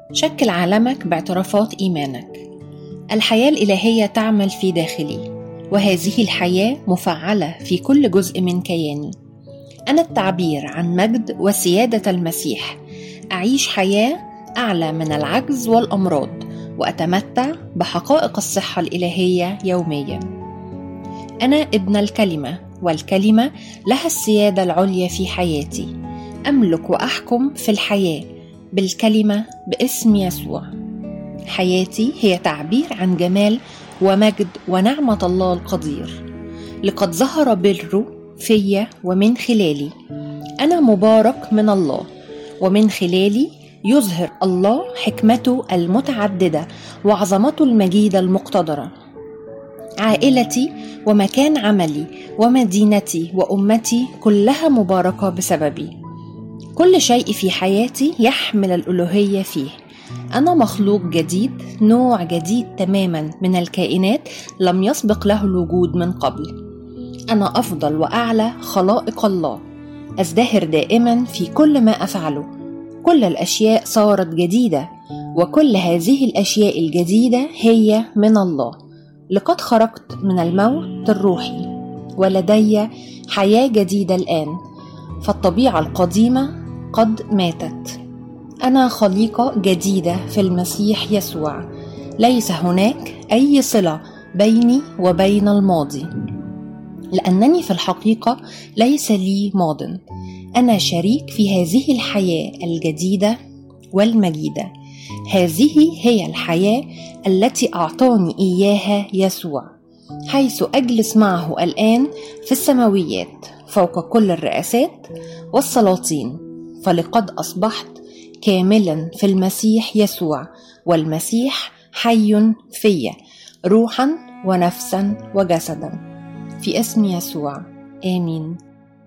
شكل عالمك باعترافات إيمانك. الحياة الإلهية تعمل في داخلي، وهذه الحياة مفعلة في كل جزء من كياني. أنا التعبير عن مجد وسيادة المسيح. أعيش حياة أعلى من العجز والأمراض، وأتمتع بحقائق الصحة الإلهية يومياً. أنا ابن الكلمة، والكلمة لها السيادة العليا في حياتي. أملك وأحكم في الحياة بالكلمة باسم يسوع. حياتي هي تعبير عن جمال ومجد ونعمة الله القدير. لقد ظهر بره فيا ومن خلالي. أنا مبارك من الله، ومن خلالي يظهر الله حكمته المتعددة وعظمته المجيدة المقتدرة. عائلتي ومكان عملي ومدينتي وأمتي كلها مباركة بسببي. كل شيء في حياتي يحمل الألوهية فيه. أنا مخلوق جديد، نوع جديد تماما من الكائنات لم يسبق له الوجود من قبل. أنا أفضل وأعلى خلائق الله. أزدهر دائما في كل ما أفعله. كل الأشياء صارت جديدة، وكل هذه الأشياء الجديدة هي من الله. لقد خرجت من الموت الروحي، ولدي حياة جديدة الآن، فالطبيعة القديمة قد ماتت. أنا خليقة جديدة في المسيح يسوع. ليس هناك أي صلة بيني وبين الماضي، لأنني في الحقيقة ليس لي ماضٍ. أنا شريك في هذه الحياة الجديدة والمجيدة. هذه هي الحياة التي أعطاني إياها يسوع، حيث أجلس معه الآن في السماويات فوق كل الرئاسات والسلاطين. فلقد أصبحت كاملا في المسيح يسوع، والمسيح حي في روحا ونفسا وجسدا. في اسم يسوع، آمين.